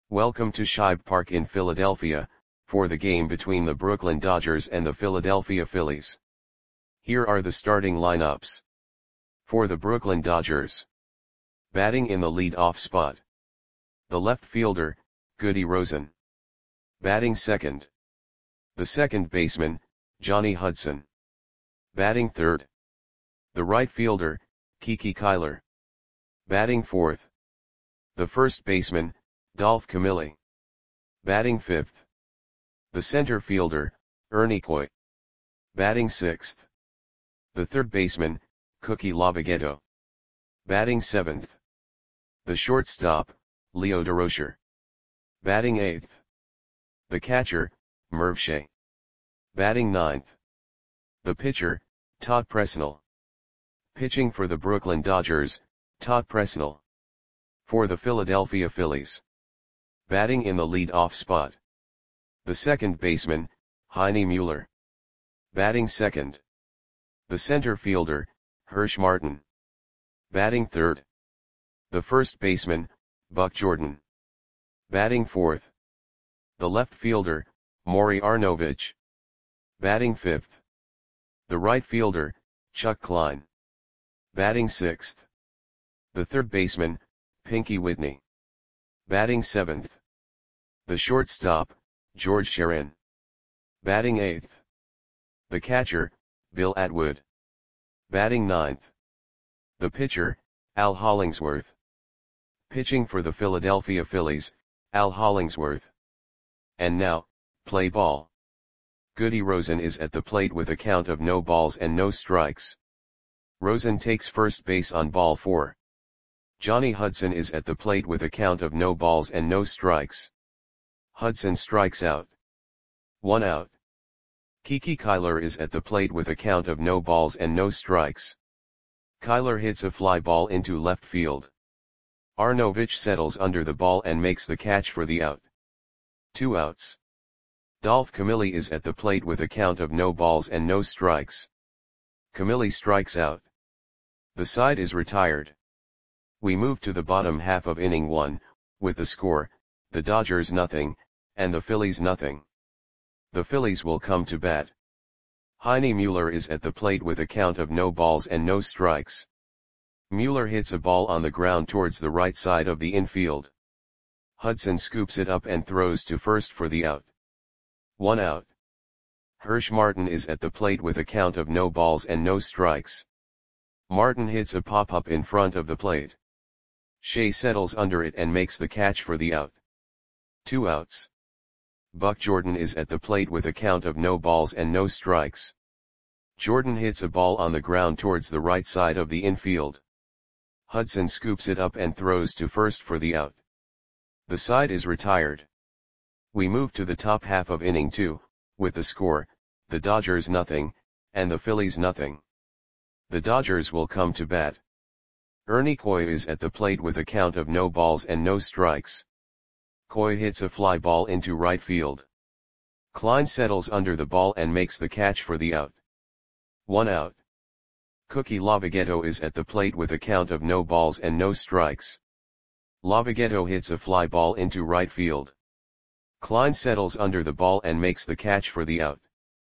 Welcome to Shibe Park in Philadelphia, for the game between the Brooklyn Dodgers and the Philadelphia Phillies. Here are the starting lineups. For the Brooklyn Dodgers. Batting in the lead-off spot. The left fielder, Goody Rosen. Batting second. The second baseman, Johnny Hudson. Batting third. The right fielder, Kiki Kyler. Batting fourth. The first baseman, Dolph Camilli. Batting fifth. The center fielder, Ernie Coy. Batting sixth. The third baseman, Cookie Lavagetto. Batting seventh. The shortstop, Leo Durocher. Batting eighth. The catcher, Merv Shea. Batting ninth. The pitcher, Todd Presnell. Pitching for the Brooklyn Dodgers, Todd Presnell. For the Philadelphia Phillies. Batting in the lead-off spot. The second baseman, Heine Mueller. Batting second. The center fielder, Hirsch Martin. Batting third. The first baseman, Buck Jordan. Batting fourth. The left fielder, Maury Arnovich. Batting fifth. The right fielder, Chuck Klein. Batting sixth. The third baseman, Pinky Whitney. Batting seventh. The shortstop, George Sherin. Batting eighth. The catcher, Bill Atwood. Batting ninth. The pitcher, Al Hollingsworth. Pitching for the Philadelphia Phillies, Al Hollingsworth. And now, play ball. Goody Rosen is at the plate with a count of no balls and no strikes. Rosen takes first base on ball 4. Johnny Hudson is at the plate with a count of no balls and no strikes. Hudson strikes out. 1 out. Kiki Kyler is at the plate with a count of no balls and no strikes. Kyler hits a fly ball into left field. Arnovich settles under the ball and makes the catch for the out. 2 outs. Dolph Camilli is at the plate with a count of no balls and no strikes. Camilli strikes out. The side is retired. We move to the bottom half of inning 1, with the score, the Dodgers nothing, and the Phillies nothing. The Phillies will come to bat. Heine Mueller is at the plate with a count of no balls and no strikes. Mueller hits a ball on the ground towards the right side of the infield. Hudson scoops it up and throws to first for the out. 1 out. Hirsch Martin is at the plate with a count of no balls and no strikes. Martin hits a pop-up in front of the plate. Shea settles under it and makes the catch for the out. 2 outs. Buck Jordan is at the plate with a count of no balls and no strikes. Jordan hits a ball on the ground towards the right side of the infield. Hudson scoops it up and throws to first for the out. The side is retired. We move to the top half of inning 2, with the score, the Dodgers nothing, and the Phillies nothing. The Dodgers will come to bat. Ernie Coy is at the plate with a count of no balls and no strikes. Coy hits a fly ball into right field. Klein settles under the ball and makes the catch for the out. 1 out. Cookie Lavagetto is at the plate with a count of no balls and no strikes. Lavagetto hits a fly ball into right field. Klein settles under the ball and makes the catch for the out.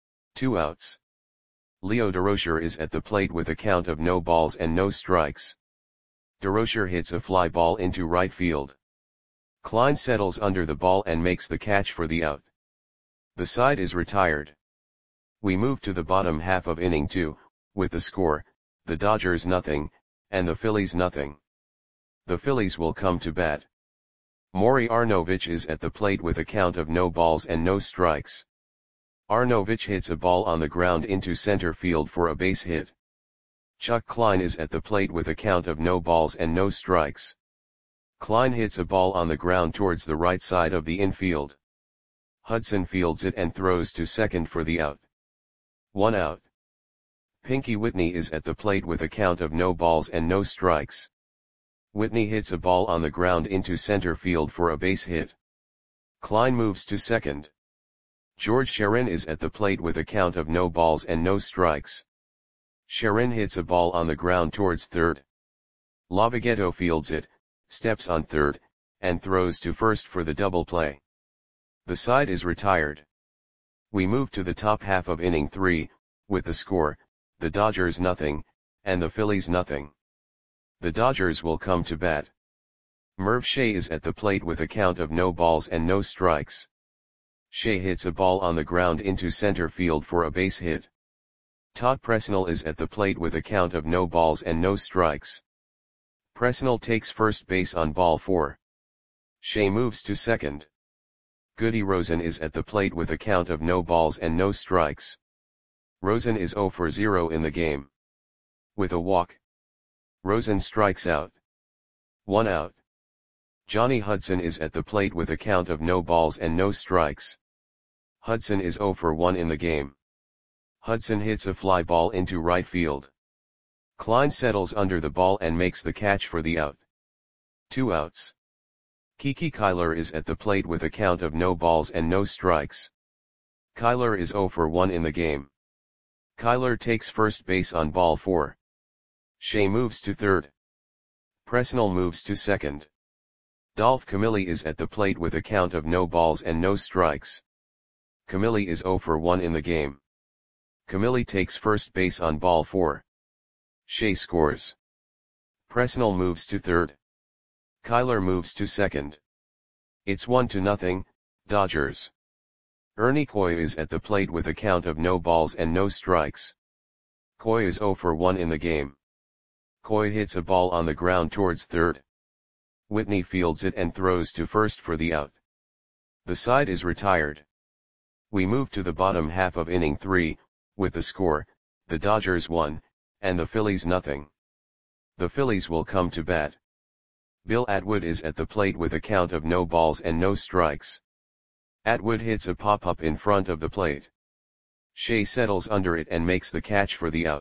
2 outs. Leo Durocher is at the plate with a count of no balls and no strikes. Durocher hits a fly ball into right field. Klein settles under the ball and makes the catch for the out. The side is retired. We move to the bottom half of inning 2, with the score, the Dodgers nothing, and the Phillies nothing. The Phillies will come to bat. Maury Arnovich is at the plate with a count of no balls and no strikes. Arnovich hits a ball on the ground into center field for a base hit. Chuck Klein is at the plate with a count of no balls and no strikes. Klein hits a ball on the ground towards the right side of the infield. Hudson fields it and throws to second for the out. 1 out. Pinky Whitney is at the plate with a count of no balls and no strikes. Whitney hits a ball on the ground into center field for a base hit. Klein moves to second. George Sherin is at the plate with a count of no balls and no strikes. Sherin hits a ball on the ground towards third. Lavagetto fields it, steps on third, and throws to first for the double play. The side is retired. We move to the top half of inning 3, with the score, the Dodgers nothing, and the Phillies nothing. The Dodgers will come to bat. Merv Shea is at the plate with a count of no balls and no strikes. Shea hits a ball on the ground into center field for a base hit. Todd Presnell is at the plate with a count of no balls and no strikes. Presnell takes first base on ball 4. Shea moves to second. Goody Rosen is at the plate with a count of no balls and no strikes. Rosen is 0 for 0 in the game. With a walk, Rosen strikes out. 1 out. Johnny Hudson is at the plate with a count of no balls and no strikes. Hudson is 0 for 1 in the game. Hudson hits a fly ball into right field. Klein settles under the ball and makes the catch for the out. 2 outs. Kiki Kyler is at the plate with a count of no balls and no strikes. Kyler is 0 for 1 in the game. Kyler takes first base on ball 4. Shea moves to third. Presnell moves to second. Dolph Camilli is at the plate with a count of no balls and no strikes. Camilli is 0 for 1 in the game. Camilli takes first base on ball 4. Shea scores. Presnell moves to third. Kyler moves to second. It's 1-0, Dodgers. Ernie Coy is at the plate with a count of no balls and no strikes. Coy is 0 for 1 in the game. Coy hits a ball on the ground towards third. Whitney fields it and throws to first for the out. The side is retired. We move to the bottom half of inning 3, with the score, the Dodgers 1, and the Phillies nothing. The Phillies will come to bat. Bill Atwood is at the plate with a count of no balls and no strikes. Atwood hits a pop-up in front of the plate. Shea settles under it and makes the catch for the out.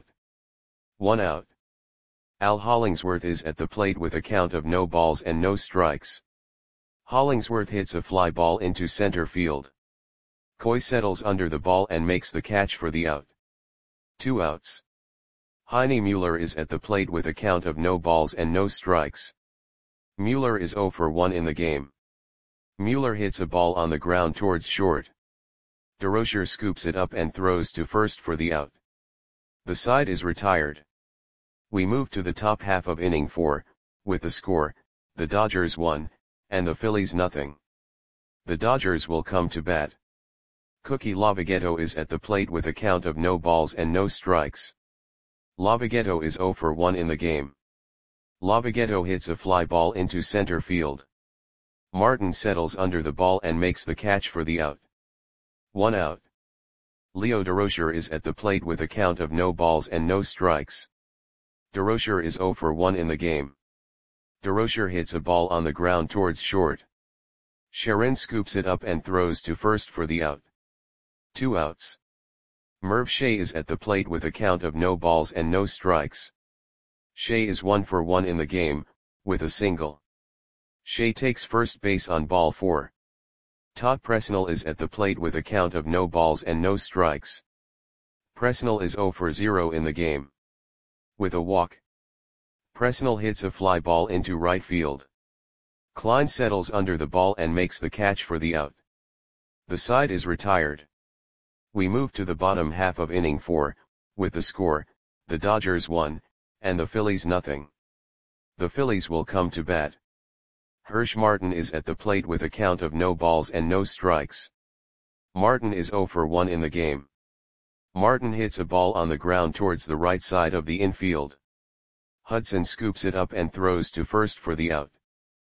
1 out. Al Hollingsworth is at the plate with a count of no balls and no strikes. Hollingsworth hits a fly ball into center field. Coy settles under the ball and makes the catch for the out. 2 outs. Heine Mueller is at the plate with a count of no balls and no strikes. Mueller is 0 for 1 in the game. Mueller hits a ball on the ground towards short. DeRozier scoops it up and throws to first for the out. The side is retired. We move to the top half of inning 4, with the score, the Dodgers 1, and the Phillies nothing. The Dodgers will come to bat. Cookie Lavagetto is at the plate with a count of no balls and no strikes. Lavagetto is 0 for 1 in the game. Lavagetto hits a fly ball into center field. Martin settles under the ball and makes the catch for the out. 1 out. Leo DeRozier is at the plate with a count of no balls and no strikes. DeRozier is 0 for 1 in the game. DeRozier hits a ball on the ground towards short. Sharon scoops it up and throws to first for the out. 2 outs. Merv Shea is at the plate with a count of no balls and no strikes. Shea is 1 for 1 in the game, with a single. Shea takes first base on ball 4. Todd Presnell is at the plate with a count of no balls and no strikes. Presnell is 0 for 0 in the game. With a walk, Presnell hits a fly ball into right field. Klein settles under the ball and makes the catch for the out. The side is retired. We move to the bottom half of inning 4, with the score, the Dodgers 1, and the Phillies nothing. The Phillies will come to bat. Hirsch Martin is at the plate with a count of no balls and no strikes. Martin is 0 for 1 in the game. Martin hits a ball on the ground towards the right side of the infield. Hudson scoops it up and throws to first for the out.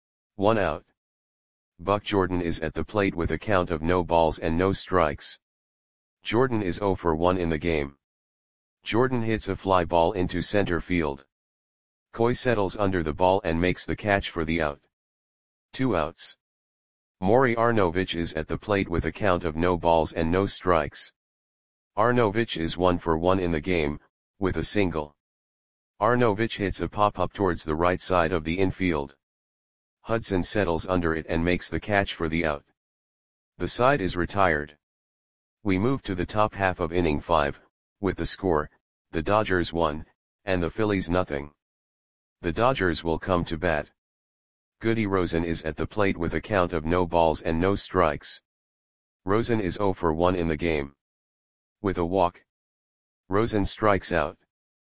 1 out. Buck Jordan is at the plate with a count of no balls and no strikes. Jordan is 0 for 1 in the game. Jordan hits a fly ball into center field. Coy settles under the ball and makes the catch for the out. 2 outs. Maury Arnovich is at the plate with a count of no balls and no strikes. Arnovich is 1 for 1 in the game, with a single. Arnovich hits a pop-up towards the right side of the infield. Hudson settles under it and makes the catch for the out. The side is retired. We move to the top half of inning 5, with the score, the Dodgers 1, and the Phillies nothing. The Dodgers will come to bat. Goody Rosen is at the plate with a count of no balls and no strikes. Rosen is 0 for 1 in the game. With a walk, Rosen strikes out.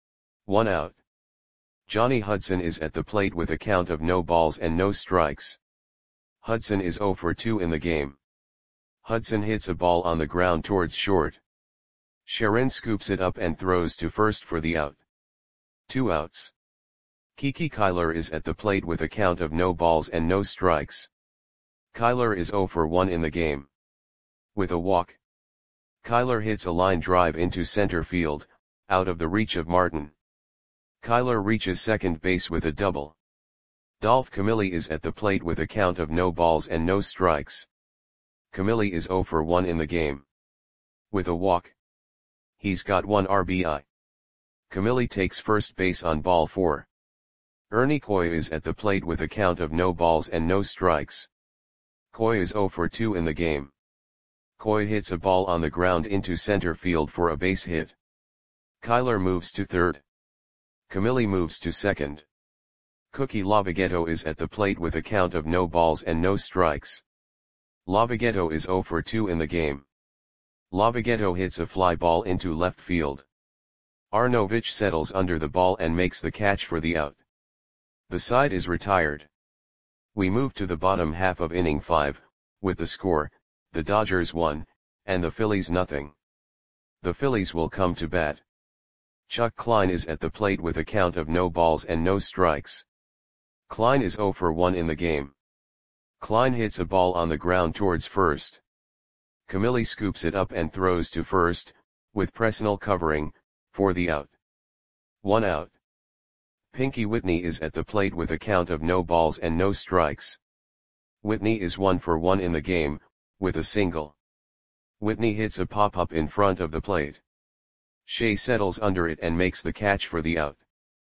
1 out. Johnny Hudson is at the plate with a count of no balls and no strikes. Hudson is 0 for 2 in the game. Hudson hits a ball on the ground towards short. Sharon scoops it up and throws to first for the out. 2 outs. Kiki Kyler is at the plate with a count of no balls and no strikes. Kyler is 0 for 1 in the game. With a walk, Kyler hits a line drive into center field, out of the reach of Martin. Kyler reaches second base with a double. Dolph Camilli is at the plate with a count of no balls and no strikes. Camilli is 0 for 1 in the game. With a walk, he's got 1 RBI. Camilli takes first base on ball 4. Ernie Coy is at the plate with a count of no balls and no strikes. Coy is 0 for 2 in the game. Coy hits a ball on the ground into center field for a base hit. Kyler moves to third. Camilli moves to second. Cookie Lavagetto is at the plate with a count of no balls and no strikes. Lavagetto is 0 for 2 in the game. Lavagetto hits a fly ball into left field. Arnovich settles under the ball and makes the catch for the out. The side is retired. We move to the bottom half of inning 5, with the score, the Dodgers 1, and the Phillies nothing. The Phillies will come to bat. Chuck Klein is at the plate with a count of no balls and no strikes. Klein is 0 for 1 in the game. Klein hits a ball on the ground towards first. Camilli scoops it up and throws to first, with Presnell covering, for the out. 1 out. Pinky Whitney is at the plate with a count of no balls and no strikes. Whitney is 1 for 1 in the game, with a single. Whitney hits a pop-up in front of the plate. Shea settles under it and makes the catch for the out.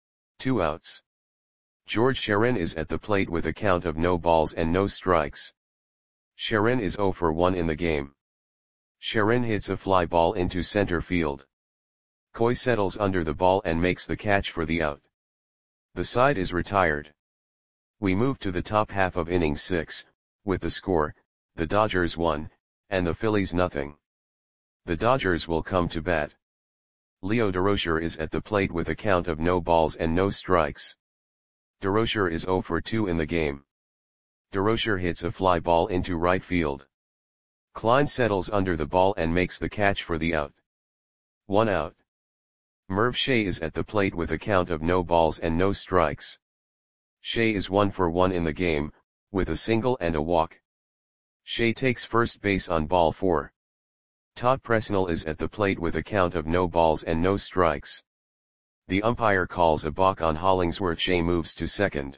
2 outs. George Sharon is at the plate with a count of no balls and no strikes. Sharon is 0 for 1 in the game. Sharon hits a fly ball into center field. Coy settles under the ball and makes the catch for the out. The side is retired. We move to the top half of inning 6, with the score, the Dodgers 1, and the Phillies nothing. The Dodgers will come to bat. Leo Durocher is at the plate with a count of no balls and no strikes. Durocher is 0 for 2 in the game. Durocher hits a fly ball into right field. Klein settles under the ball and makes the catch for the out. 1 out. Merv Shea is at the plate with a count of no balls and no strikes. Shea is 1 for 1 in the game, with a single and a walk. Shea takes first base on ball 4. Todd Presnell is at the plate with a count of no balls and no strikes. The umpire calls a balk on Hollingsworth. Shea moves to second.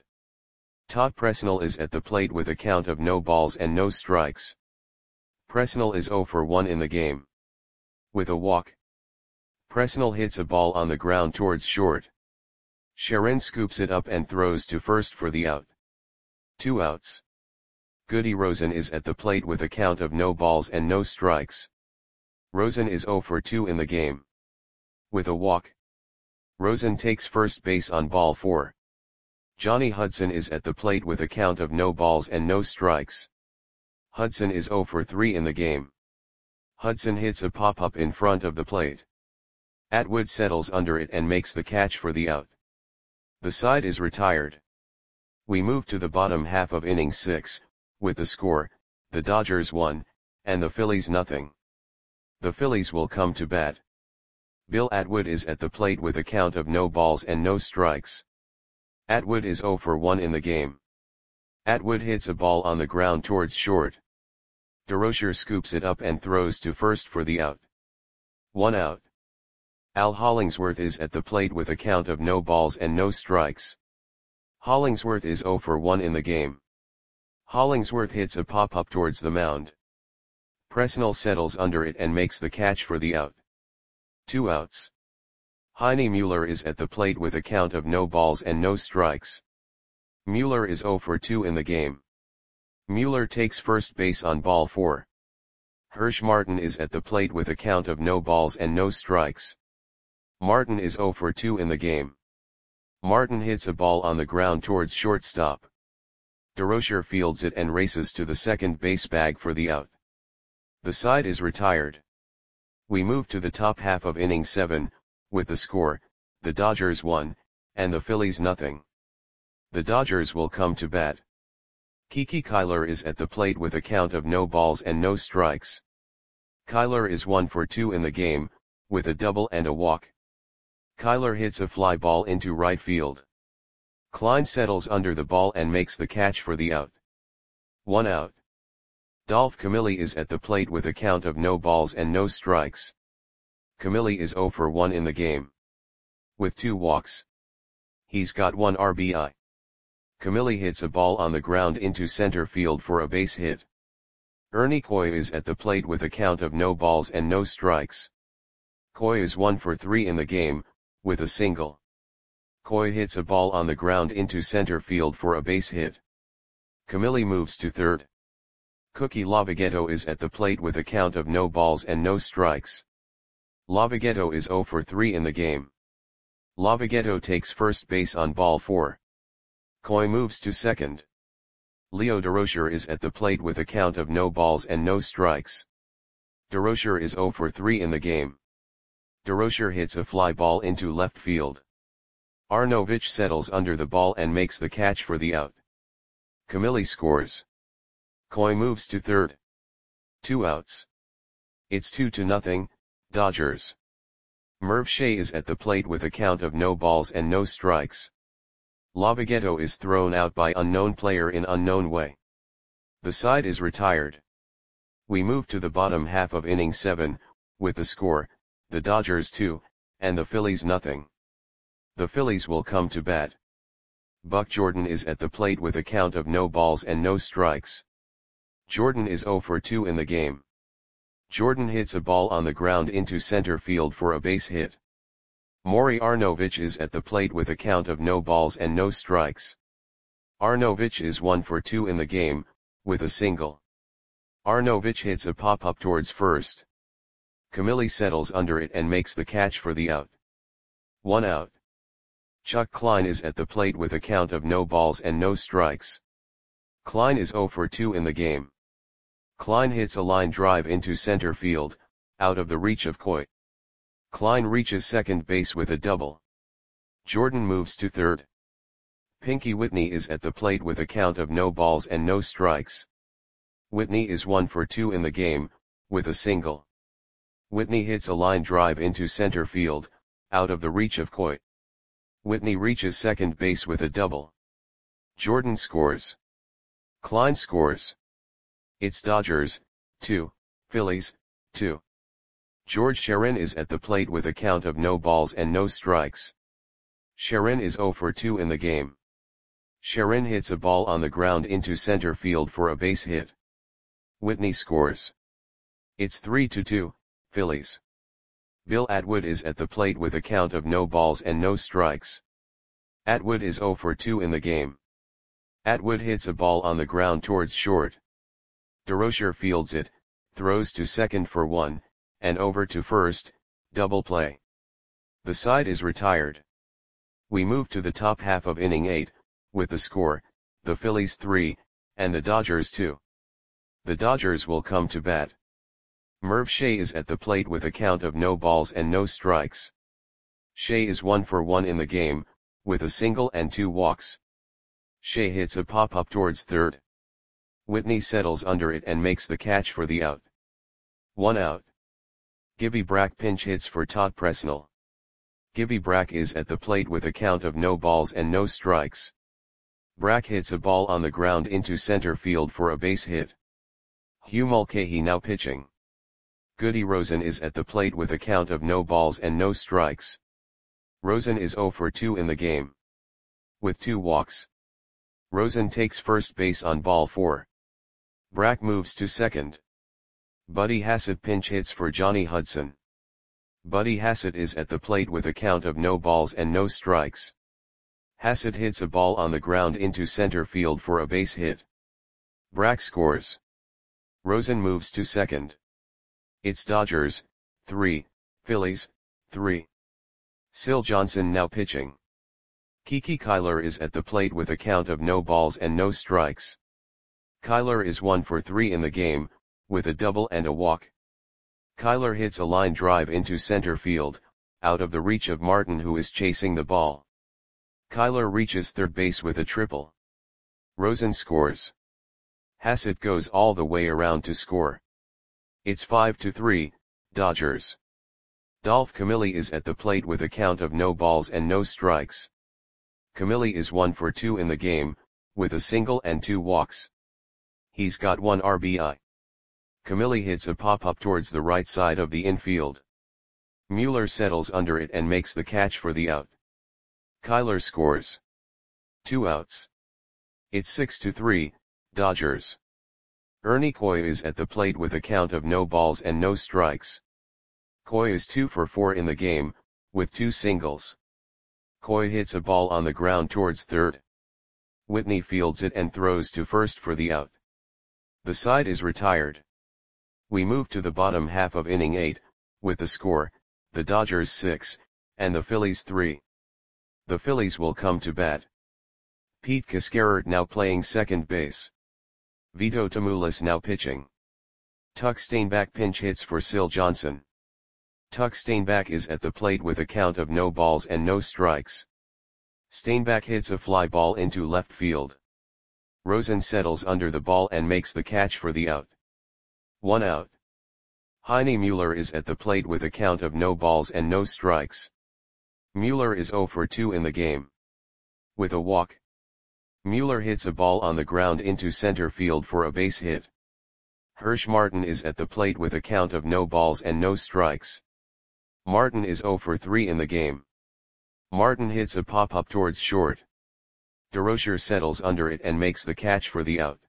Todd Presnell is at the plate with a count of no balls and no strikes. Presnell is 0 for 1 in the game. With a walk, Presnell hits a ball on the ground towards short. Sharon scoops it up and throws to first for the out. 2 outs. Goody Rosen is at the plate with a count of no balls and no strikes. Rosen is 0 for 2 in the game. With a walk, Rosen takes first base on ball 4. Johnny Hudson is at the plate with a count of no balls and no strikes. Hudson is 0 for 3 in the game. Hudson hits a pop-up in front of the plate. Atwood settles under it and makes the catch for the out. The side is retired. We move to the bottom half of inning 6, with the score, the Dodgers 1, and the Phillies nothing. The Phillies will come to bat. Bill Atwood is at the plate with a count of no balls and no strikes. Atwood is 0 for 1 in the game. Atwood hits a ball on the ground towards short. Durocher scoops it up and throws to first for the out. 1 out. Al Hollingsworth is at the plate with a count of no balls and no strikes. Hollingsworth is 0 for 1 in the game. Hollingsworth hits a pop-up towards the mound. Presnell settles under it and makes the catch for the out. 2 outs. Heine Mueller is at the plate with a count of no balls and no strikes. Mueller is 0 for 2 in the game. Mueller takes first base on ball 4. Hirsch Martin is at the plate with a count of no balls and no strikes. Martin is 0 for 2 in the game. Martin hits a ball on the ground towards shortstop. DeRocher fields it and races to the second base bag for the out. The side is retired. We move to the top half of inning 7, with the score, the Dodgers 1, and the Phillies nothing. The Dodgers will come to bat. Kiki Kyler is at the plate with a count of no balls and no strikes. Kyler is 1 for 2 in the game, with a double and a walk. Kyler hits a fly ball into right field. Klein settles under the ball and makes the catch for the out. 1 out. Dolph Camilli is at the plate with a count of no balls and no strikes. Camilli is 0 for 1 in the game, with 2 walks. He's got 1 RBI. Camilli hits a ball on the ground into center field for a base hit. Ernie Coy is at the plate with a count of no balls and no strikes. Coy is 1 for 3 in the game, with a single. Coy hits a ball on the ground into center field for a base hit. Camilli moves to third. Cookie Lavagetto is at the plate with a count of no balls and no strikes. Lavagetto is 0 for 3 in the game. Lavagetto takes first base on ball 4. Coy moves to second. Leo DeRocher is at the plate with a count of no balls and no strikes. DeRocher is 0 for 3 in the game. DeRocher hits a fly ball into left field. Arnovich settles under the ball and makes the catch for the out. Camilli scores. Coy moves to third. 2 outs. It's 2-0, Dodgers. Merv Shea is at the plate with a count of no balls and no strikes. Lavagetto is thrown out by unknown player in unknown way. The side is retired. We move to the bottom half of inning 7, with the score, the Dodgers 2, and the Phillies nothing. The Phillies will come to bat. Buck Jordan is at the plate with a count of no balls and no strikes. Jordan is 0 for 2 in the game. Jordan hits a ball on the ground into center field for a base hit. Maury Arnovich is at the plate with a count of no balls and no strikes. Arnovich is 1 for 2 in the game, with a single. Arnovich hits a pop-up towards first. Camilli settles under it and makes the catch for the out. 1 out. Chuck Klein is at the plate with a count of no balls and no strikes. Klein is 0 for 2 in the game. Klein hits a line drive into center field, out of the reach of Coy. Klein reaches second base with a double. Jordan moves to third. Pinky Whitney is at the plate with a count of no balls and no strikes. Whitney is 1 for 2 in the game, with a single. Whitney hits a line drive into center field, out of the reach of Coy. Whitney reaches second base with a double. Jordan scores. Klein scores. It's Dodgers, 2, Phillies, 2. George Sharon is at the plate with a count of no balls and no strikes. Sharon is 0 for 2 in the game. Sharon hits a ball on the ground into center field for a base hit. Whitney scores. It's 3-2, Phillies. Bill Atwood is at the plate with a count of no balls and no strikes. Atwood is 0 for 2 in the game. Atwood hits a ball on the ground towards short. DeRocher fields it, throws to second for 1, and over to first, double play. The side is retired. We move to the top half of inning 8, with the score, the Phillies 3, and the Dodgers 2. The Dodgers will come to bat. Merv Shea is at the plate with a count of no balls and no strikes. Shea is 1 for 1 in the game, with a single and 2 walks. Shea hits a pop-up towards third. Whitney settles under it and makes the catch for the out. 1 out. Gibby Brack pinch hits for Todd Presnell. Gibby Brack is at the plate with a count of no balls and no strikes. Brack hits a ball on the ground into center field for a base hit. Hugh Mulcahy now pitching. Goody Rosen is at the plate with a count of no balls and no strikes. Rosen is 0 for 2 in the game, with 2 walks. Rosen takes first base on ball 4. Brack moves to second. Buddy Hassett pinch hits for Johnny Hudson. Buddy Hassett is at the plate with a count of no balls and no strikes. Hassett hits a ball on the ground into center field for a base hit. Brack scores. Rosen moves to second. It's Dodgers, 3, Phillies, 3. Syl Johnson now pitching. Kiki Kyler is at the plate with a count of no balls and no strikes. Kyler is 1 for 3 in the game, with a double and a walk. Kyler hits a line drive into center field, out of the reach of Martin, who is chasing the ball. Kyler reaches third base with a triple. Rosen scores. Hassett goes all the way around to score. It's 5-3, Dodgers. Dolph Camilli is at the plate with a count of no balls and no strikes. Camilli is 1 for 2 in the game, with a single and 2 walks. He's got 1 RBI. Camilli hits a pop-up towards the right side of the infield. Mueller settles under it and makes the catch for the out. Kyler scores. 2 outs. It's 6-3, Dodgers. Ernie Coy is at the plate with a count of no balls and no strikes. Coy is 2 for 4 in the game, with 2 singles. Coy hits a ball on the ground towards third. Whitney fields it and throws to first for the out. The side is retired. We move to the bottom half of inning 8, with the score, the Dodgers 6, and the Phillies 3. The Phillies will come to bat. Pete Cascarert now playing second base. Vito Tamoulis now pitching. Tuck Steinbach pinch hits for Sil Johnson. Tuck Steinbach is at the plate with a count of no balls and no strikes. Steinbach hits a fly ball into left field. Rosen settles under the ball and makes the catch for the out. 1 out. Heine Mueller is at the plate with a count of no balls and no strikes. Mueller is 0 for 2 in the game. With a walk. Mueller hits a ball on the ground into center field for a base hit. Hirsch Martin is at the plate with a count of no balls and no strikes. Martin is 0 for 3 in the game. Martin hits a pop-up towards short. DeRocher settles under it and makes the catch for the out.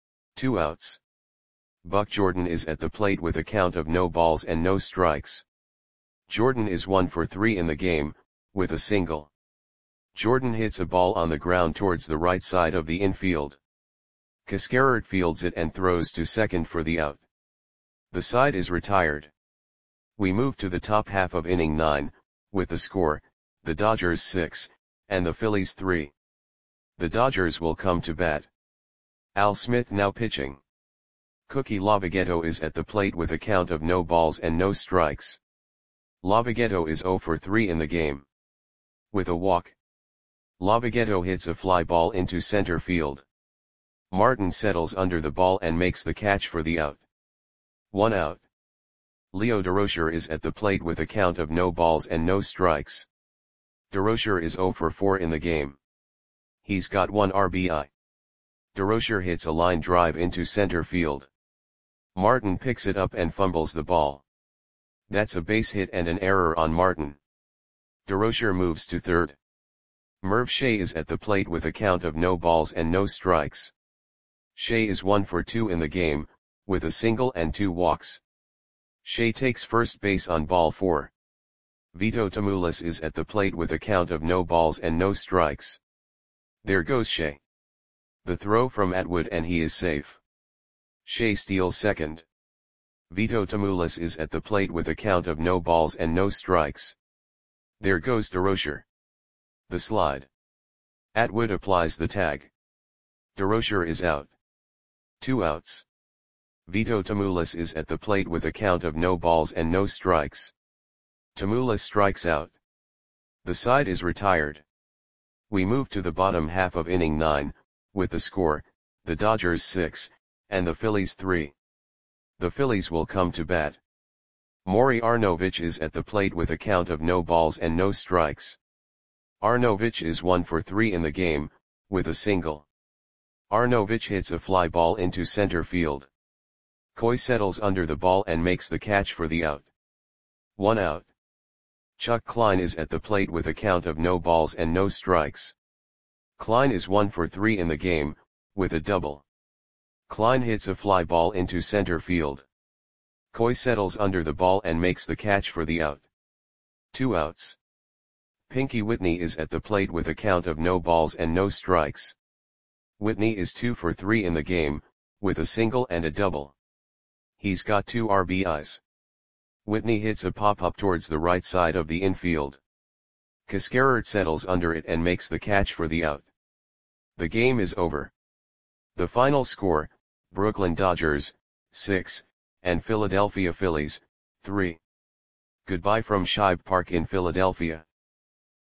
2 outs. Buck Jordan is at the plate with a count of no balls and no strikes. Jordan is 1 for 3 in the game, with a single. Jordan hits a ball on the ground towards the right side of the infield. Cascarert fields it and throws to second for the out. The side is retired. We move to the top half of inning 9, with the score, the Dodgers 6, and the Phillies 3. The Dodgers will come to bat. Al Smith now pitching. Cookie Lavagetto is at the plate with a count of no balls and no strikes. Lavagetto is 0 for 3 in the game. With a walk. Lavagetto hits a fly ball into center field. Martin settles under the ball and makes the catch for the out. 1 out. Leo DeRocher is at the plate with a count of no balls and no strikes. DeRocher is 0 for 4 in the game. He's got 1 RBI. DeRocher hits a line drive into center field. Martin picks it up and fumbles the ball. That's a base hit and an error on Martin. DeRocher moves to third. Merv Shea is at the plate with a count of no balls and no strikes. Shea is 1 for 2 in the game, with a single and 2 walks. Shea takes first base on ball 4. Vito Tamoulis is at the plate with a count of no balls and no strikes. There goes Shea. The throw from Atwood and he is safe. Shea steals second. Vito Tamoulis is at the plate with a count of no balls and no strikes. There goes DeRocher. The slide. Atwood applies the tag. DeRocher is out. 2 outs. Vito Tamoulis is at the plate with a count of no balls and no strikes. Tamoulis strikes out. The side is retired. We move to the bottom half of inning 9, with the score, the Dodgers 6, and the Phillies 3. The Phillies will come to bat. Maury Arnovich is at the plate with a count of no balls and no strikes. Arnovich is 1 for 3 in the game, with a single. Arnovich hits a fly ball into center field. Coy settles under the ball and makes the catch for the out. 1 out. Chuck Klein is at the plate with a count of no balls and no strikes. Klein is 1 for 3 in the game, with a double. Klein hits a fly ball into center field. Coy settles under the ball and makes the catch for the out. 2 outs. Pinky Whitney is at the plate with a count of no balls and no strikes. Whitney is 2 for 3 in the game, with a single and a double. He's got 2 RBIs. Whitney hits a pop-up towards the right side of the infield. Cascarert settles under it and makes the catch for the out. The game is over. The final score, Brooklyn Dodgers, 6, and Philadelphia Phillies, 3. Goodbye from Shibe Park in Philadelphia.